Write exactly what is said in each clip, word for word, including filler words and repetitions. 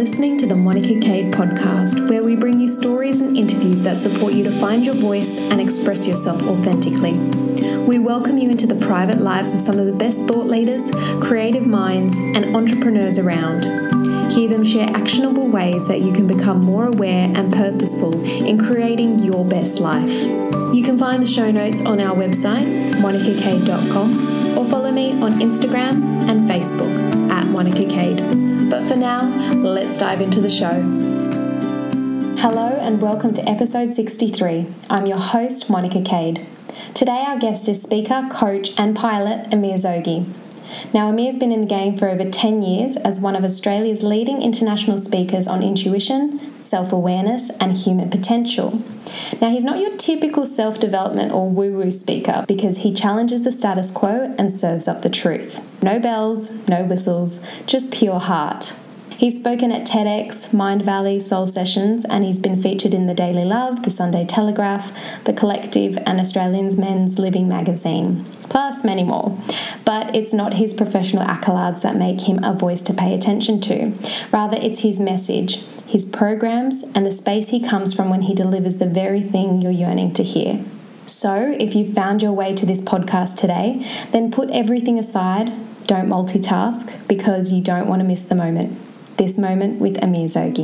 listening to the Monica Cade podcast, where we bring you stories and interviews that support you to find your voice and express yourself authentically. We welcome you into the private lives of some of the best thought leaders, creative minds, and entrepreneurs around. Hear them share actionable ways that you can become more aware and purposeful in creating your best life. You can find the show notes on our website, monica cade dot com, or follow me on Instagram and Facebook at Monica Cade. But for now, let's dive into the show. Hello and welcome to episode sixty-three. I'm your host, Monica Cade. Today our guest is speaker, coach and pilot Amir Zogi. Now Amir's been in the game for over ten years as one of Australia's leading international speakers on intuition, self-awareness and human potential. Now he's not your typical self-development or woo-woo speaker because he challenges the status quo and serves up the truth. No bells, no whistles, just pure heart. He's spoken at TEDx, Mind Valley, Soul Sessions, and he's been featured in The Daily Love, The Sunday Telegraph, The Collective, and Australian Men's Living magazine, plus many more. But it's not his professional accolades that make him a voice to pay attention to. Rather, it's his message, his programs, and the space he comes from when he delivers the very thing you're yearning to hear. So, if you've found your way to this podcast today, then put everything aside, don't multitask, because you don't want to miss the moment. This moment with Amir Zogi.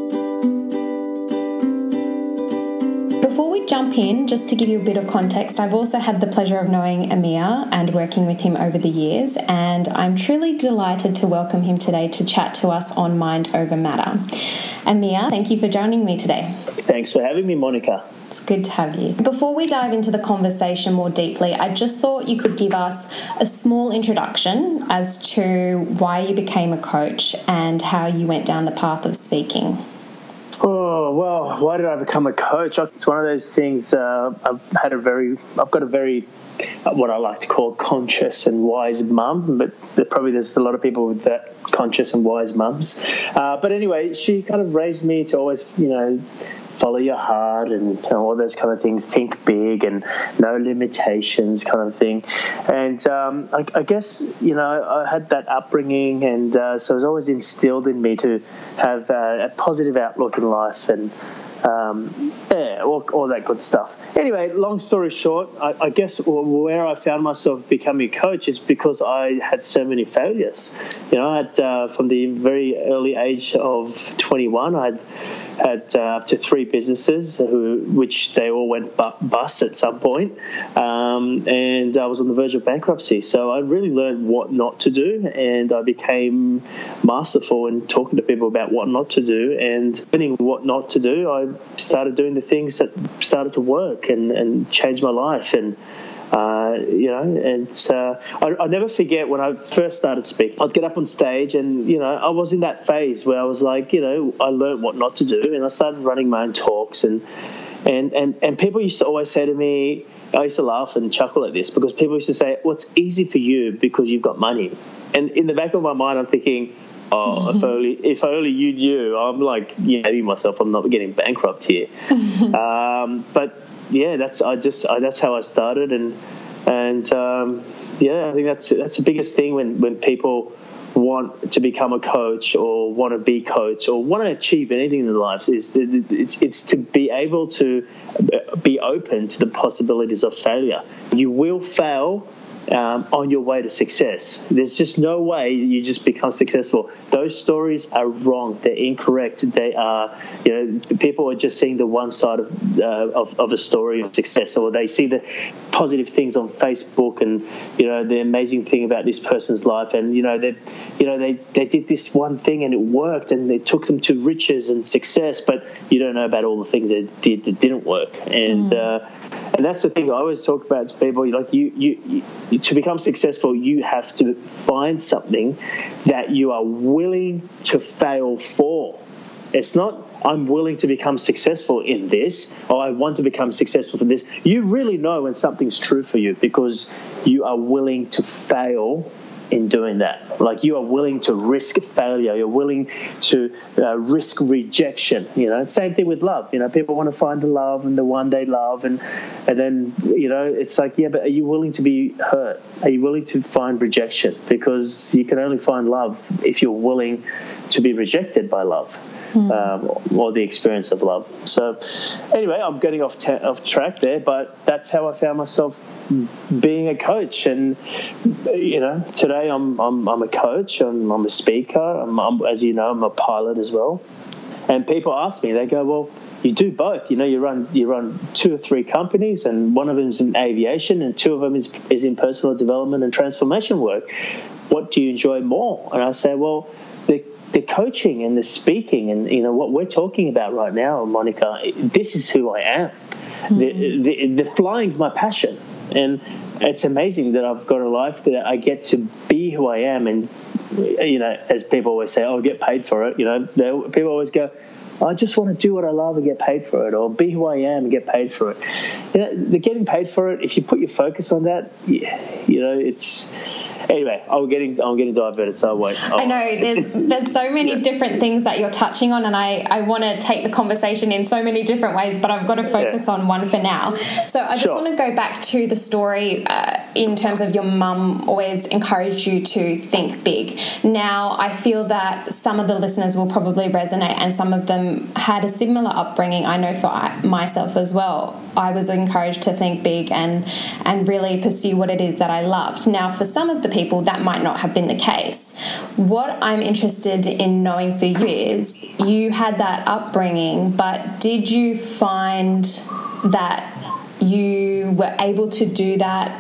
Before we jump in, just to give you a bit of context, I've also had the pleasure of knowing Amir and working with him over the years, and I'm truly delighted to welcome him today to chat to us on Mind Over Matter. Amir, thank you for joining me today. Thanks for having me, Monica. It's good to have you. Before we dive into the conversation more deeply, I just thought you could give us a small introduction as to why you became a coach and how you went down the path of speaking. Oh, well, why did I become a coach? It's one of those things, uh, I've had a very, I've got a very, uh, what I like to call conscious and wise mum, but there, probably there's a lot of people with that conscious and wise mums. Uh, but anyway, she kind of raised me to always, you know, follow your heart and you know, all those kind of things, think big and no limitations kind of thing. And um, I, I guess, you know, I had that upbringing and uh, so it was always instilled in me to have uh, a positive outlook in life and um, yeah, all, all that good stuff. Anyway, long story short, I, I guess where I found myself becoming a coach is because I had so many failures. You know, I had, uh, from the very early age of twenty-one, I had had uh, up to three businesses, who, which they all went bu- bust at some point, um, and I was on the verge of bankruptcy. So I really learned what not to do, and I became masterful in talking to people about what not to do, and learning what not to do, I started doing the things that started to work and, and change my life. And Uh, you know, and uh, I, I never forget when I first started speaking, I'd get up on stage and, you know, I was in that phase where I was like, you know, I learned what not to do and I started running my own talks and, and, and, and people used to always say to me, I used to laugh and chuckle at this because people used to say, well, it's easy for you because you've got money. And in the back of my mind, I'm thinking, oh, if only if only you knew. I'm like, yeah, maybe myself, I'm not getting bankrupt here. um, but yeah, that's I just I, that's how I started, and and um, yeah, I think that's that's the biggest thing when, when people want to become a coach or want to be coach or want to achieve anything in their lives is that it's it's to be able to be open to the possibilities of failure. You will fail. Um, on your way to success. There's just no way you just become successful. Those stories are wrong. They're incorrect. They are, you know, people are just seeing the one side of uh, of, of a story of success, or they see the positive things on Facebook and, you know, the amazing thing about this person's life, and you know they, you know they they did this one thing and it worked and it took them to riches and success, but you don't know about all the things they did that didn't work. And mm. uh, and that's the thing I always talk about to people. Like you you. you to become successful, you have to find something that you are willing to fail for. It's not, I'm willing to become successful in this, or I want to become successful for this. You really know when something's true for you because you are willing to fail in doing that. Like, you are willing to risk failure. You're willing to uh, risk rejection. You know, same thing with love. You know, people want to find the love and the one they love, and and then, you know, it's like, yeah, but are you willing to be hurt? Are you willing to find rejection? Because you can only find love if you're willing to be rejected by love. Mm. Um, or the experience of love. So anyway, I'm getting off ta- off track there, but that's how I found myself being a coach. And you know, today I'm I'm, I'm a coach. I'm, I'm a speaker. I'm, I'm, as you know, I'm a pilot as well. And people ask me, they go, "Well, you do both. You know, you run you run two or three companies, and one of them is in aviation, and two of them is is in personal development and transformation work. What do you enjoy more?" And I say, "Well, the the coaching and the speaking, and you know what we're talking about right now, Monica. This is who I am. Mm-hmm. The, the the flying's my passion, and it's amazing that I've got a life that I get to be who I am. And you know, as people always say, "I'll get paid for it." You know, they, people always go, "I just want to do what I love and get paid for it," or "be who I am and get paid for it." You know, the getting paid for it, if you put your focus on that, you know, it's. Anyway, I'm getting I'm getting diverted, so I won't. I'll, I know there's there's so many yeah. different things that you're touching on, and I, I want to take the conversation in so many different ways, but I've got to focus yeah. on one for now. So I just sure. want to go back to the story uh, in terms of your mum always encouraged you to think big. Now, I feel that some of the listeners will probably resonate, and some of them had a similar upbringing. I know for I, myself as well, I was encouraged to think big and and really pursue what it is that I loved. Now, for some of the people, that might not have been the case. What I'm interested in knowing for you is, you had that upbringing, but did you find that you were able to do that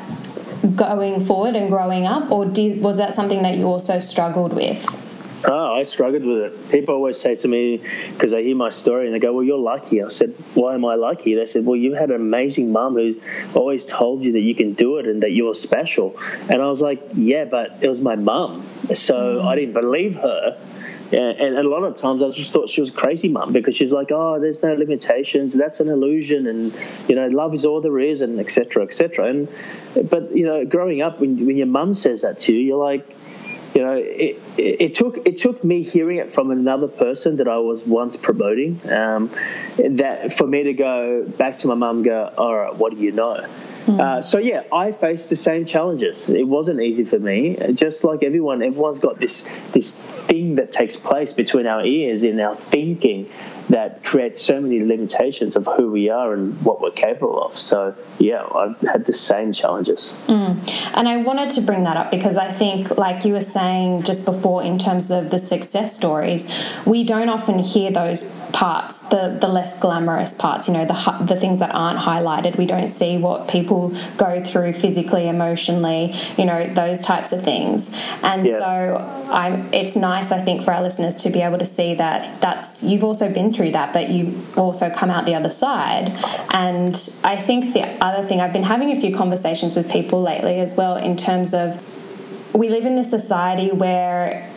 going forward and growing up, or did, was that something that you also struggled with? Oh, I struggled with it. People always say to me, because they hear my story and they go, "Well, you're lucky." I said, "Why am I lucky?" They said, "Well, you had an amazing mum who always told you that you can do it and that you're special." And I was like, yeah, but it was my mum. So mm. I didn't believe her. Yeah, and, and a lot of times I just thought she was a crazy mum, because she's like, "Oh, there's no limitations. That's an illusion. And, you know, love is all there is," and et cetera, et cetera. And, but, you know, growing up, when, when your mum says that to you, you're like, you know, it, it, it took it took me hearing it from another person that I was once promoting, um, that for me to go back to my mum and go, "All right, what do you know?" Mm. Uh, so, yeah, I faced the same challenges. It wasn't easy for me. Just like everyone, everyone's got this this thing that takes place between our ears in our thinking that creates so many limitations of who we are and what we're capable of. So, yeah, I've had the same challenges. Mm. And I wanted to bring that up because I think, like you were saying just before, in terms of the success stories, we don't often hear those parts, the, the less glamorous parts, you know, the the things that aren't highlighted. We don't see what people go through physically, emotionally, you know, those types of things. And yeah. so I'm, it's nice, I think, for our listeners to be able to see that that's, you've also been through that, but you've also come out the other side. And I think the other thing, I've been having a few conversations with people lately as well, in terms of, we live in this society where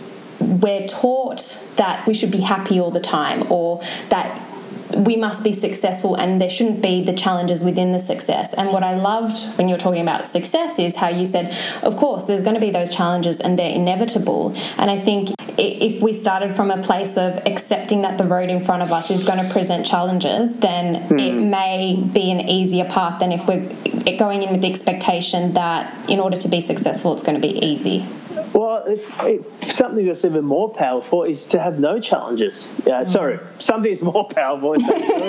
we're taught that we should be happy all the time, or that we must be successful and there shouldn't be the challenges within the success. And what I loved when you're talking about success is how you said, of course, there's going to be those challenges and they're inevitable. And I think if we started from a place of accepting that the road in front of us is going to present challenges, then mm. it may be an easier path than if we're going in with the expectation that in order to be successful, it's going to be easy. Well, if, if something that's even more powerful is to have no challenges. Yeah, mm. Sorry, something is more powerful is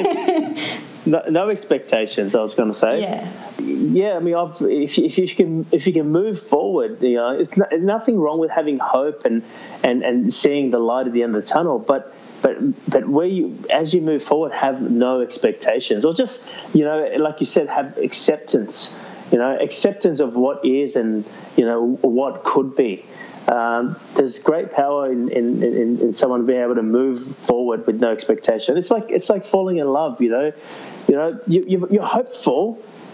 to no, no expectations. I was going to say. Yeah. Yeah, I mean, I've, if, if you can, if you can move forward, you know, it's not, nothing wrong with having hope and, and, and seeing the light at the end of the tunnel, but. But but where you, as you move forward, have no expectations, or just, you know, like you said, have acceptance. You know, acceptance of what is and, you know, what could be. Um, there's great power in, in, in, in someone being able to move forward with no expectation. It's like it's like falling in love. You know, you know, you, you, you're hopeful,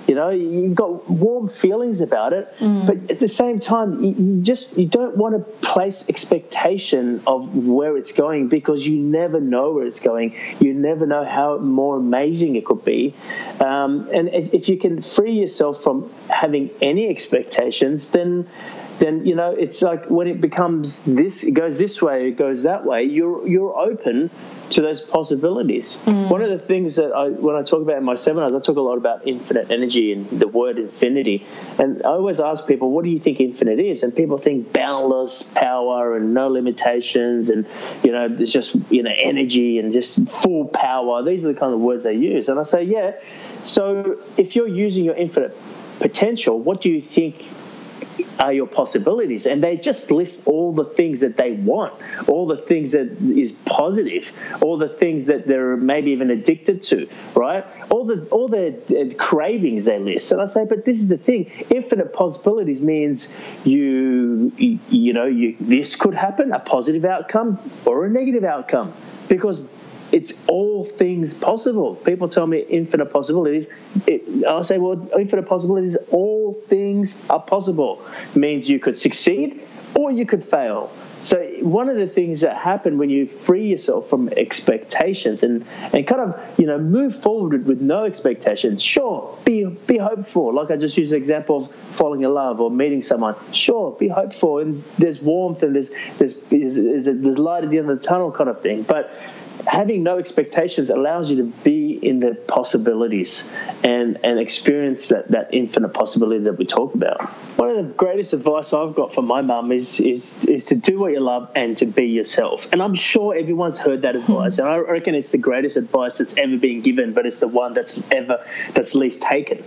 You know, you've got warm feelings about it, mm. but at the same time, you, you just you don't want to place expectation of where it's going, because you never know where it's going. You never know how more amazing it could be. Um, and if you can free yourself from having any expectations, then then you know it's like when it becomes this, it goes this way, it goes that way. You're you're open to those possibilities. Mm. One of the things that I, when I talk about in my seminars, I talk a lot about infinite energy and the word infinity. And I always ask people, what do you think infinite is? And people think boundless power and no limitations, and you know, there's just you know energy and just full power. These are the kind of words they use. And I say, yeah. So if you're using your infinite potential, what do you think are your possibilities? And they just list all the things that they want, all the things that is positive, all the things that they're maybe even addicted to, right? All the all the cravings they list. And I say, but this is the thing: infinite possibilities means you you, you know you this could happen, a positive outcome or a negative outcome, because it's all things possible. People tell me infinite possibilities. It, I'll say, well, infinite possibilities, all things are possible. It means you could succeed or you could fail. So one of the things that happen when you free yourself from expectations and, and kind of, you know, move forward with, with no expectations, sure, be be hopeful. Like I just used the example of falling in love or meeting someone. Sure, be hopeful, and there's warmth and there's there's there's, there's, there's light at the end of the tunnel kind of thing. But having no expectations allows you to be in the possibilities and, and experience that, that infinite possibility that we talk about. One of the greatest advice I've got from my mum is, is is to do what you love and to be yourself. And I'm sure everyone's heard that advice, and I reckon it's the greatest advice that's ever been given, but it's the one that's ever that's least taken.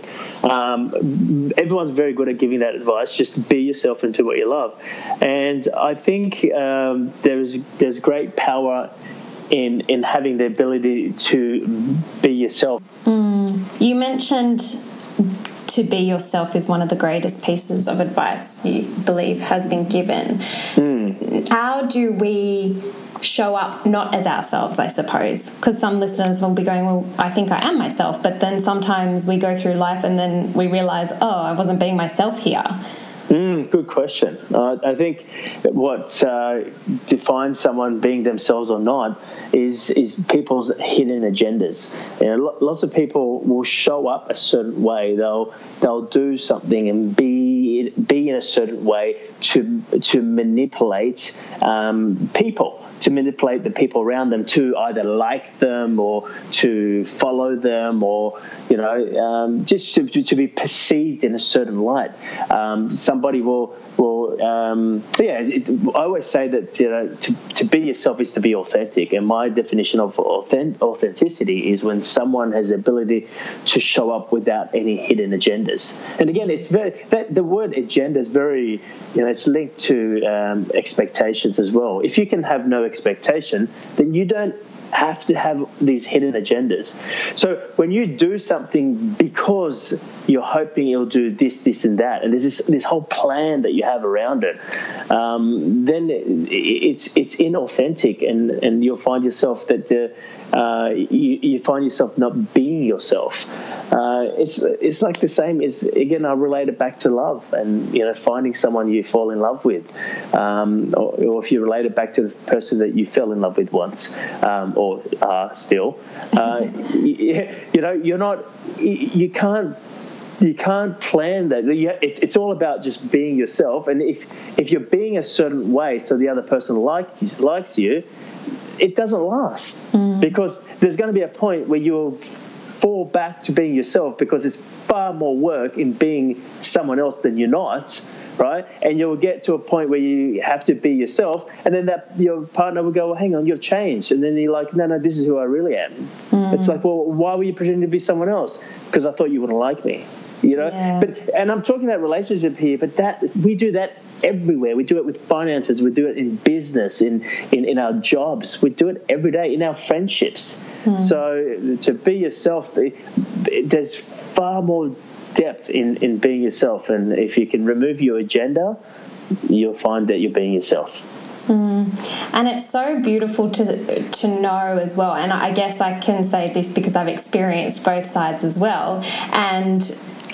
Um, everyone's very good at giving that advice. Just be yourself and do what you love. And I think um, there's there's great power in in having the ability to be yourself. Mm. You mentioned to be yourself is one of the greatest pieces of advice you believe has been given. Mm. How do we show up not as ourselves, I suppose? Because some listeners will be going, well, I think I am myself, but then sometimes we go through life and then we realise, oh, I wasn't being myself here. Mm, good question. Uh, I think what uh, defines someone being themselves or not is is people's hidden agendas. You know, lots of people will show up a certain way. They'll they'll do something and be be in a certain way to to manipulate um, people. To manipulate the people around them to either like them or to follow them, or you know, um, just to, to be perceived in a certain light. Um, somebody will will um, yeah. It, I always say that you know to to be yourself is to be authentic, and my definition of authentic, authenticity is when someone has the ability to show up without any hidden agendas. And again, it's very that the word agenda is very you know it's linked to um, expectations as well. If you can have no expectation, then you don't have to have these hidden agendas. So when you do something because you're hoping it'll do this, this, and that, and there's this this whole plan that you have around it, um, then it's it's inauthentic, and, and you'll find yourself that the uh, you, you find yourself not being yourself. Uh, it's it's like the same as, again, I relate it back to love, and you know, finding someone you fall in love with, um, or, or if you relate it back to the person that you fell in love with once, um, or are still, uh, you, you know, you're not, you can't. You can't plan that. It's it's all about just being yourself. And if if you're being a certain way, so the other person like likes you, it doesn't last, mm. because there's going to be a point where you'll fall back to being yourself, because it's far more work in being someone else than you're not, right? And you'll get to a point where you have to be yourself, and then that your partner will go, well, hang on, you've changed. And then you're like, no, no, this is who I really am. Mm. It's like, well, why were you pretending to be someone else? Because I thought you wouldn't like me. You know, yeah. but and I'm talking about relationship here, but that we do that everywhere. We do it with finances. We do it in business, in in, in our jobs. We do it every day in our friendships. Mm. So to be yourself, there's far more depth in, in being yourself. And if you can remove your agenda, you'll find that you're being yourself. Mm. And it's so beautiful to to know as well. And I guess I can say this because I've experienced both sides as well. And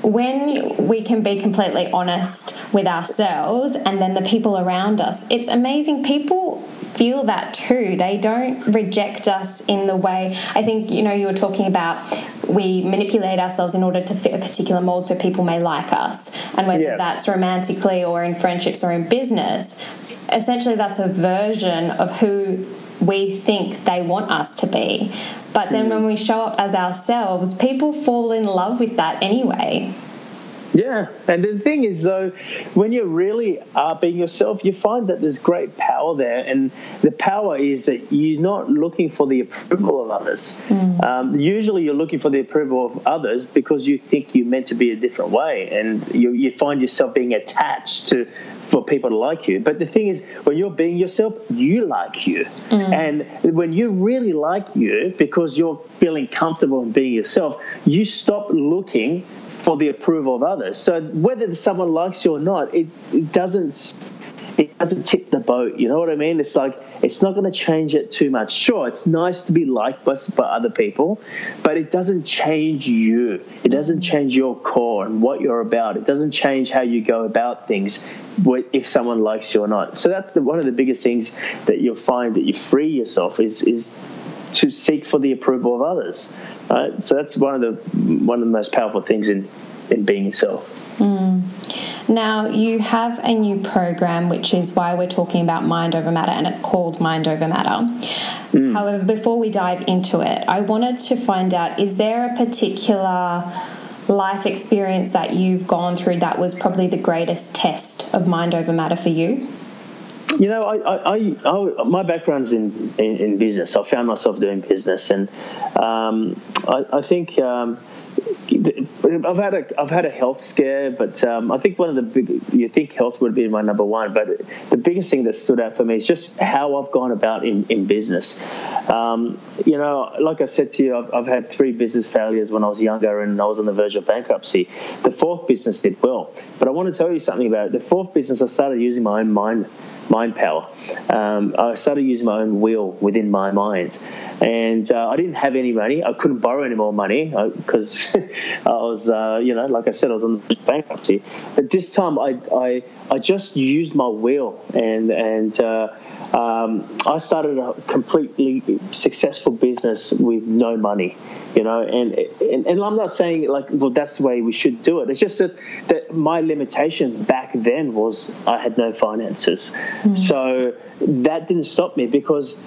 when we can be completely honest with ourselves and then the people around us, it's amazing. People feel that too. They don't reject us in the way, I think, you know, you were talking about we manipulate ourselves in order to fit a particular mold so people may like us. And whether yeah. that's romantically or in friendships or in business, essentially that's a version of who we think they want us to be. But then mm. when we show up as ourselves, people fall in love with that anyway. Yeah, and the thing is, though, when you really are being yourself, you find that there's great power there, and the power is that you're not looking for the approval of others. Mm. Um, usually you're looking for the approval of others because you think you're meant to be a different way, and you, you find yourself being attached to for people to like you. But the thing is, when you're being yourself, you like you. Mm. And when you really like you, because you're feeling comfortable in being yourself, you stop looking for the approval of others. So whether someone likes you or not, it, it doesn't it doesn't tip the boat. You know what I mean? It's like, it's not going to change it too much. Sure, it's nice to be liked by, by other people, but it doesn't change you. It doesn't change your core and what you're about. It doesn't change how you go about things if someone likes you or not. So that's the, one of the biggest things that you'll find that you free yourself is is to seek for the approval of others. Right? So that's one of the one of the most powerful things in, in being yourself. Mm. Now, you have a new program, which is why we're talking about Mind Over Matter, and it's called Mind Over Matter. Mm. However, before we dive into it, I wanted to find out, is there a particular life experience that you've gone through that was probably the greatest test of Mind Over Matter for you? You know, I, I, I, I my background's in, in, in business. I found myself doing business, and um, I, I think um, I've had a I've had a health scare, but um, I think one of the big you think health would be my number one, but the biggest thing that stood out for me is just how I've gone about in in business. Um, you know, like I said to you, I've, I've had three business failures when I was younger, and I was on the verge of bankruptcy. The fourth business did well, but I want to tell you something about it. The fourth business, I started using my own mind. mind power. Um, I started using my own will within my mind. And uh, I didn't have any money. I couldn't borrow any more money because I was, uh, you know, like I said, I was on the bankruptcy. But this time I I, I just used my will and, and uh, um, I started a completely successful business with no money, you know, and, and, and I'm not saying like, well, that's the way we should do it. It's just that, that my limitation back then was I had no finances. Mm. So that didn't stop me because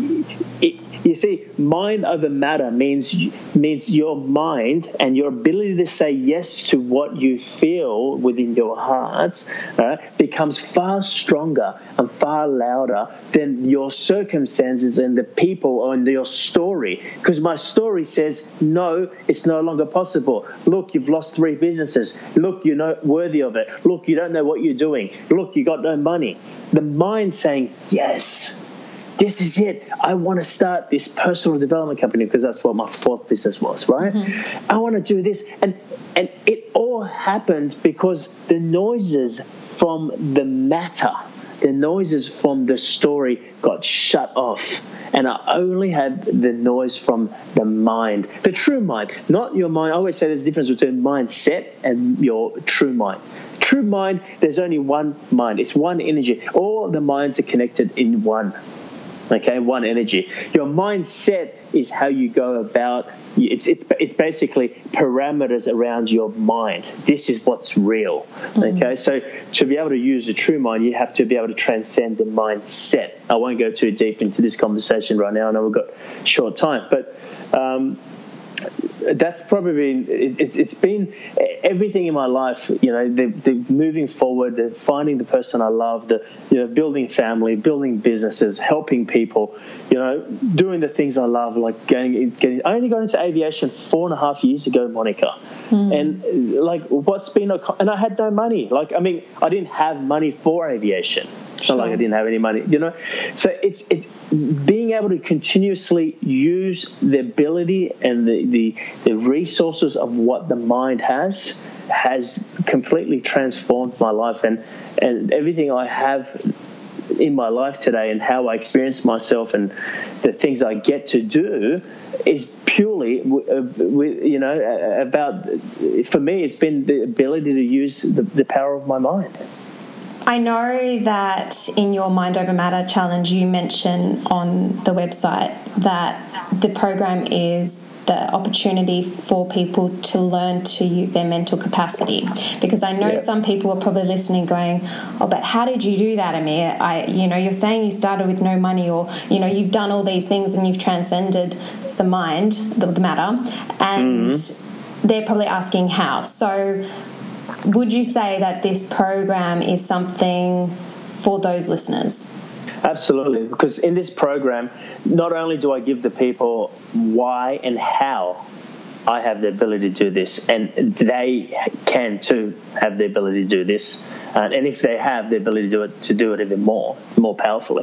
it, you see, mind over matter means means your mind and your ability to say yes to what you feel within your heart right, becomes far stronger and far louder than your circumstances and the people and your story. Because my story says, no, it's no longer possible. Look, you've lost three businesses. Look, you're not worthy of it. Look, you don't know what you're doing. Look, you got no money. The mind saying, yes. This is it. I want to start this personal development company because that's what my fourth business was, right? Mm-hmm. I want to do this. And and it all happened because the noises from the matter, the noises from the story got shut off. And I only had the noise from the mind, the true mind, not your mind. I always say there's a difference between mindset and your true mind. True mind, there's only one mind. It's one energy. All the minds are connected in one. Okay, one energy. Your mindset is how you go about. It's it's it's basically parameters around your mind. This is what's real. Mm-hmm. Okay, so to be able to use the true mind, you have to be able to transcend the mindset. I won't go too deep into this conversation right now. I know we've got short time, but. Um, That's probably it, it's it's been everything in my life. You know, the, the moving forward, the finding the person I love, the you know building family, building businesses, helping people. You know, doing the things I love, like getting getting. I only got into aviation four and a half years ago, Monica, mm. and like what's been a and I had no money. Like I mean, I didn't have money for aviation. It's not like I didn't have any money, you know. So it's it's being able to continuously use the ability and the, the the resources of what the mind has has completely transformed my life, and and everything I have in my life today and how I experience myself and the things I get to do is purely, you know, about, for me, it's been the ability to use the, the power of my mind. I know that in your Mind Over Matter challenge, you mention on the website that the program is the opportunity for people to learn to use their mental capacity. Because I know yeah. some people are probably listening going, oh, but how did you do that, Amir? I, you know, you're saying you started with no money, or, you know, you've done all these things and you've transcended the mind, the, the matter, and mm-hmm. they're probably asking how. So would you say that this program is something for those listeners? Absolutely, because in this program, not only do I give the people why and how I have the ability to do this, and they can too have the ability to do this, uh, and if they have the ability to do it, to do it even more, more powerfully,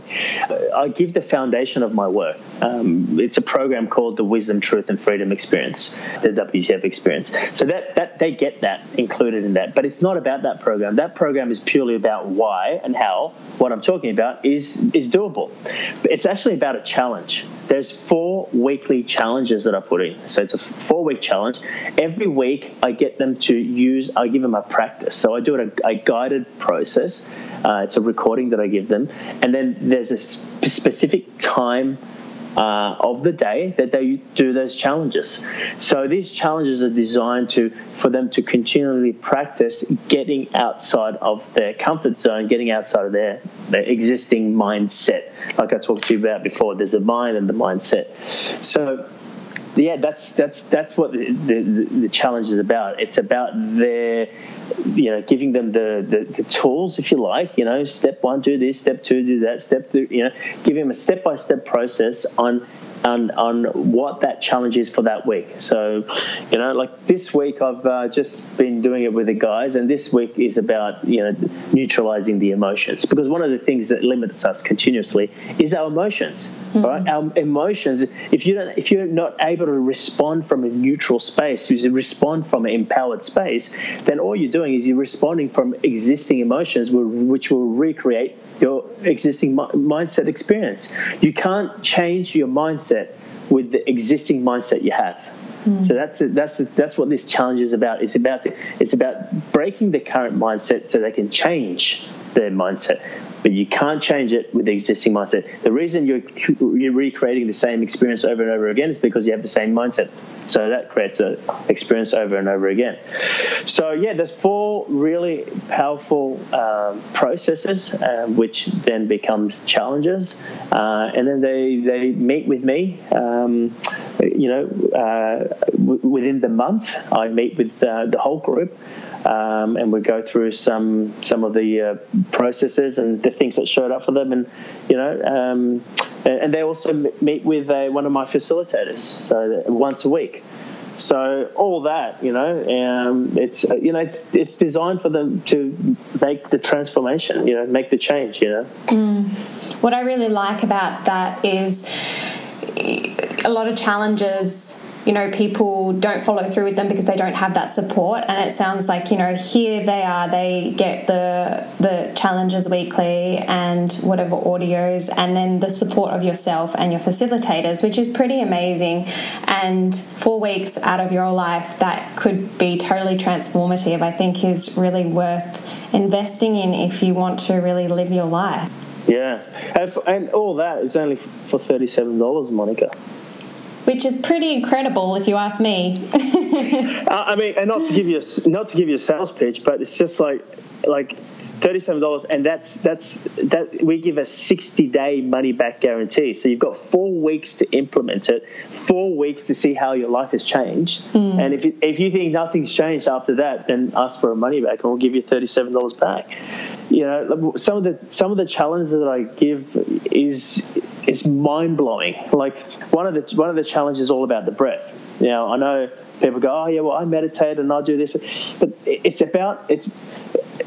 I give the foundation of my work. Um, it's a program called the Wisdom, Truth, and Freedom Experience, the W T F experience. So that that they get that included in that, but it's not about that program. That program is purely about why and how what I'm talking about is is doable. It's actually about a challenge. There's four weekly challenges that I put in. So it's a four-week challenge. Every week I get them to use, I give them a practice. So I do it a, a guided process. Uh, it's a recording that I give them. And then there's a sp- specific time Uh, of the day that they do those challenges. So these challenges are designed to for them to continually practice getting outside of their comfort zone, getting outside of their, their existing mindset. Like I talked to you about before, there's a mind and the mindset. So yeah, that's that's that's what the, the, the challenge is about. It's about their, you know, giving them the, the, the tools, if you like, you know, step one, do this, step two, do that, step three, you know, give them a step-by-step process on on on what that challenge is for that week. So, you know, like this week I've uh, just been doing it with the guys, and this week is about, you know, neutralizing the emotions, because one of the things that limits us continuously is our emotions, mm-hmm. right? Our emotions, if you don't, if you're not able to respond from a neutral space, you respond from an empowered space, then all you're doing is you're responding from existing emotions, which will recreate your existing mindset experience. You can't change your mindset with the existing mindset you have. Mm. So that's that's that's what this challenge is about. It's about it's about breaking the current mindset so they can change their mindset. But you can't change it with the existing mindset. The reason you're you're recreating the same experience over and over again is because you have the same mindset. So that creates an experience over and over again. So yeah, there's four really powerful um, processes, uh, which then becomes challenges, uh, and then they they meet with me. Um, you know, uh, w- within the month, I meet with uh, the whole group. Um, and we go through some some of the uh, processes and the things that showed up for them, and you know, um, and, and they also meet with uh, one of my facilitators, so once a week. So all that, you know, um, it's uh, you know, it's it's designed for them to make the transformation, you know, make the change, you know. Mm. What I really like about that is a lot of challenges, you know, people don't follow through with them because they don't have that support. And it sounds like, you know, here they are, they get the the challenges weekly and whatever audios, and then the support of yourself and your facilitators, which is pretty amazing. And four weeks out of your life that could be totally transformative, I think is really worth investing in if you want to really live your life. Yeah. And, for, and all that is only for thirty-seven dollars, Monica. Which is pretty incredible, if you ask me. uh, I mean, and not to give you a, not to give you a sales pitch, but it's just like like thirty-seven dollars, and that's that's that we give a sixty day money back guarantee. So you've got four weeks to implement it, four weeks to see how your life has changed. Mm. And if you, if you think nothing's changed after that, then ask for a money back, and we'll give you thirty-seven dollars back. You know, some of the some of the challenges that I give is is mind blowing. Like one of the one of the challenges is all about the breath. You know, I know people go, oh yeah, well I meditate and I do this, but it's about it's like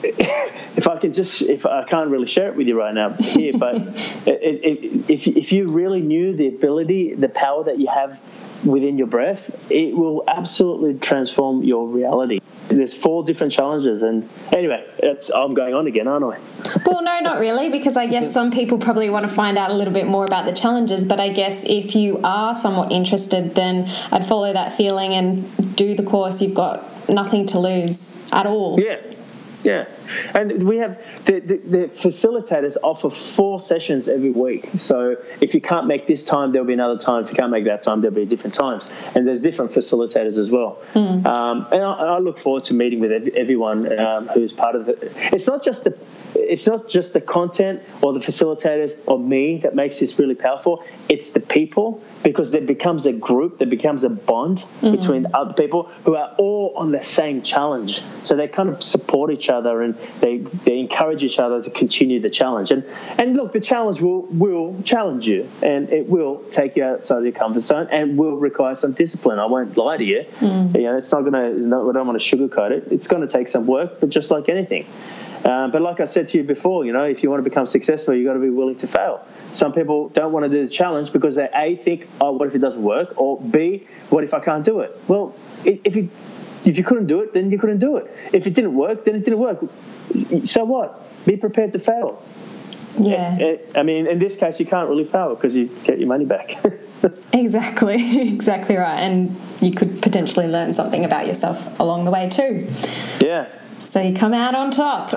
if I can just, if I can't really share it with you right now here, but it, it, if if you really knew the ability, the power that you have within your breath, it will absolutely transform your reality. There's four different challenges, and anyway, it's, I'm going on again, aren't I? Well, no, not really, because I guess some people probably want to find out a little bit more about the challenges, but I guess if you are somewhat interested, then I'd follow that feeling and do the course. You've got nothing to lose at all. Yeah. Yeah, and we have the, the, the facilitators offer four sessions every week. So if you can't make this time, there'll be another time. If you can't make that time, there'll be different times. And there's different facilitators as well. Mm. Um, and I, I look forward to meeting with everyone um, who's part of it. It's not just the it's not just the content or the facilitators or me that makes this really powerful. It's the people, because there becomes a group, there becomes a bond mm-hmm. between other people who are all on the same challenge. So they kind of support each other and they, they encourage each other to continue the challenge. And and look, the challenge will will challenge you, and it will take you outside of your comfort zone and will require some discipline. I won't lie to you. Mm. You know, it's not going to, no, I don't want to sugarcoat it. It's going to take some work, but just like anything. Uh, but like I said to you before, you know, if you want to become successful, you've got to be willing to fail. Some people don't want to do the challenge because they, A, think, oh, what if it doesn't work? Or B, what if I can't do it? Well, if you, if you couldn't do it, then you couldn't do it. If it didn't work, then it didn't work. So what? Be prepared to fail. Yeah. I mean, in this case, you can't really fail because you get your money back. Exactly, exactly right. And you could potentially learn something about yourself along the way too. Yeah. So you come out on top.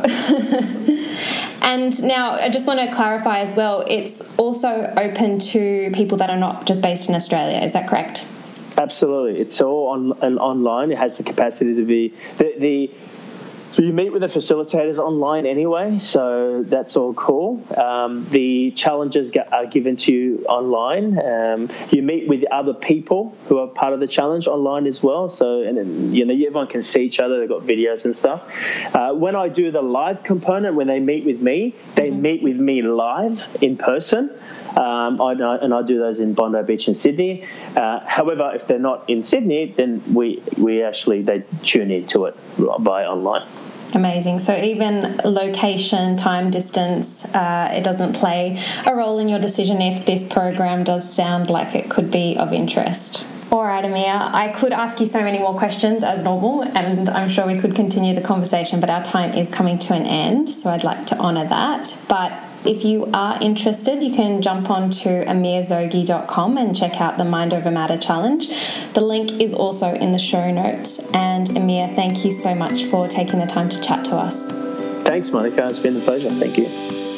And now I just want to clarify as well, it's also open to people that are not just based in Australia. Is that correct? Absolutely. It's all on, on online. It has the capacity to be... the, the So you meet with the facilitators online anyway, so that's all cool. Um, the challenges get, are given to you online. Um, you meet with other people who are part of the challenge online as well. So, and then, you know, everyone can see each other. They've got videos and stuff. Uh, when I do the live component, when they meet with me, they mm-hmm. meet with me live in person. Um, I, and I do those in Bondi Beach in Sydney. Uh, however, if they're not in Sydney, then we we actually they tune into it by online. Amazing. So even location, time, distance, uh, it doesn't play a role in your decision if this program does sound like it could be of interest. All right, Amir, I could ask you so many more questions as normal, and I'm sure we could continue the conversation, but our time is coming to an end, so I'd like to honour that. But if you are interested, you can jump on to amir zogi dot com and check out the Mind Over Matter Challenge. The link is also in the show notes. And Amir, thank you so much for taking the time to chat to us. Thanks, Monica. It's been a pleasure. Thank you.